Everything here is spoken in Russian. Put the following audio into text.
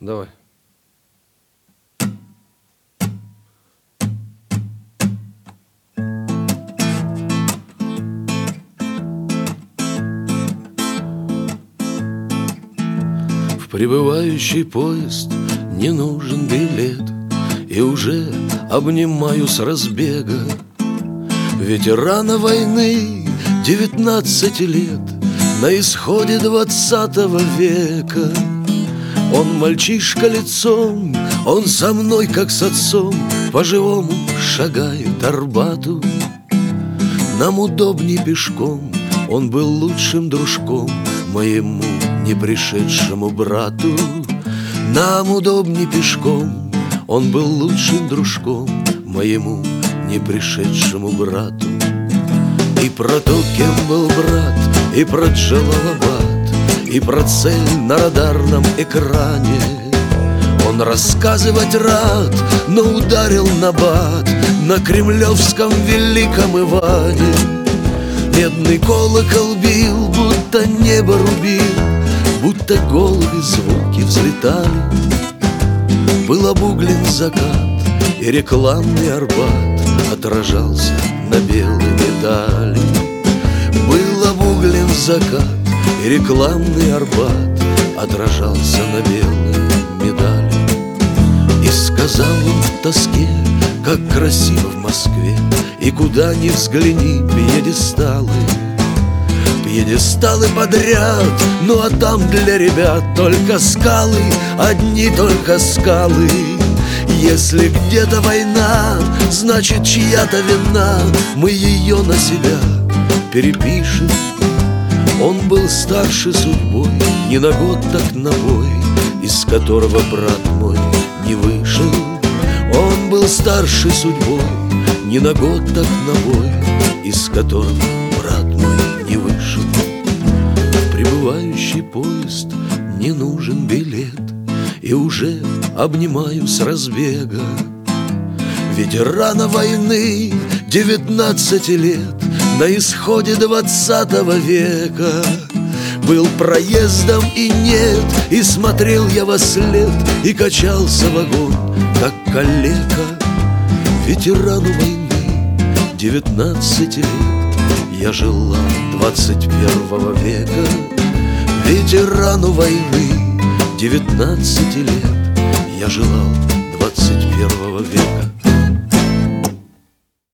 Давай. В прибывающий поезд не нужен билет, и уже обнимаю с разбега ветерана войны 19 лет на исходе 20 века. Он мальчишка лицом, он со мной как с отцом по-живому шагает Арбату. Нам удобней пешком, он был лучшим дружком моему не пришедшему брату. Нам удобней пешком, он был лучшим дружком моему не пришедшему брату. И про то, кем был брат, и про Джалалабад, и про цель на радарном экране он рассказывать рад, но ударил набат на кремлевском великом Иване. Медный колокол бил, будто небо рубил, будто голуби звуки взлетали. Был обуглен закат, и рекламный Арбат отражался на белой медали. Был обуглен закат, и рекламный Арбат отражался на белой медали. И сказал он в тоске, как красиво в Москве, и куда ни взгляни пьедесталы. Пьедесталы подряд, ну а там для ребят только скалы, одни только скалы. Если где-то война, значит чья-то вина, мы ее на себя перепишем. Он был старше судьбой, не на год, так на бой, из которого брат мой не вышел. Он был старше судьбой, не на год, так на бой, из которого брат мой не вышел. В прибывающий поезд не нужен билет, и уже обнимаю с разбега ветерана войны 19 лет на исходе 20 века. Был проездом и нет, и смотрел я во след, и качался вагон, как калека. Ветерану войны 19 лет я желал 21 века. Ветерану войны 19 лет я желал 21 века.